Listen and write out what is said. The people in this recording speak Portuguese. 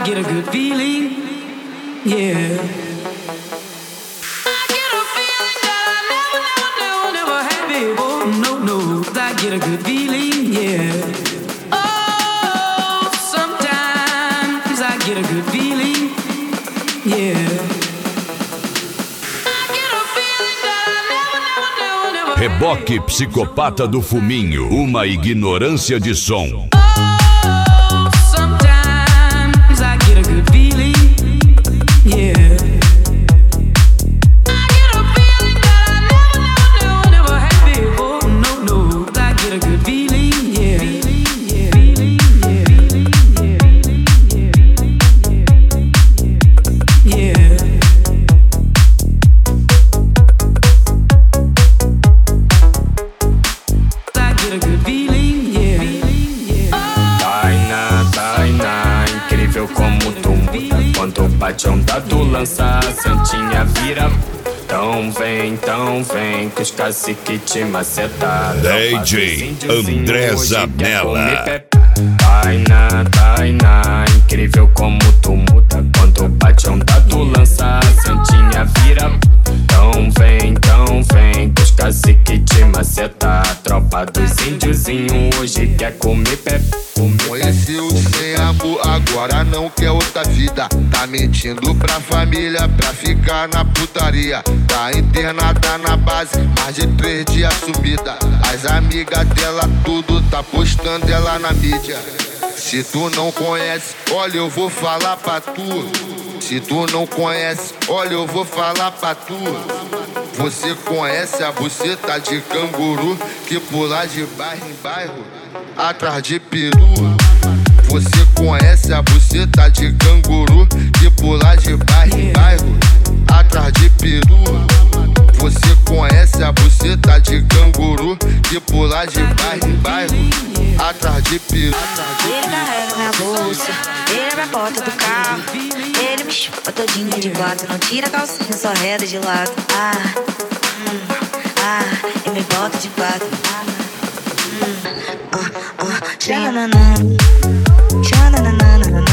get a good feeling, yeah. I get a feeling that I never had before. No, I get a good feeling, yeah. Oh, sometimes I get a good feeling, yeah. Reboque Psicopata do Fuminho, uma ignorância de som. Sometimes I get a good feeling, yeah. I get a feeling that I never had before. No, I get a good feeling, yeah. Yeah. I get a good feeling, yeah. Tainá, incrível como tu muda. Quando bate onda tu lança, a santinha vira. Tão vem, que os cacique te maceta. DJ André Zanella. Tainá, incrível como tu muda. Quando bate onda tu lança, a santinha vira. Tão vem, que os cacique te maceta. Tropa dos índiozinho hoje quer comer pé. Conheceu sem amor, agora não quer outra vida. Tá mentindo pra família pra ficar na putaria. Tá internada na base, mais de 3 dias sumida. As amigas dela tudo tá postando ela na mídia. Se tu não conhece, olha eu vou falar pra tu. Se tu não conhece, olha eu vou falar pra tu. Você conhece a buceta de canguru que pula de bairro em bairro atrás de peru? Você conhece a buceta de canguru que pula de bairro em bairro atrás de peru? Você conhece a buceta de canguru que pula de bairro em bairro atrás de peru? Ele carrega minha bolsa, ele abre a porta do carro, ele me chupa todinha de quatro, não tira a calcinha, só reda de lado. Ele me bota de quatro. Tchananana, tchananana.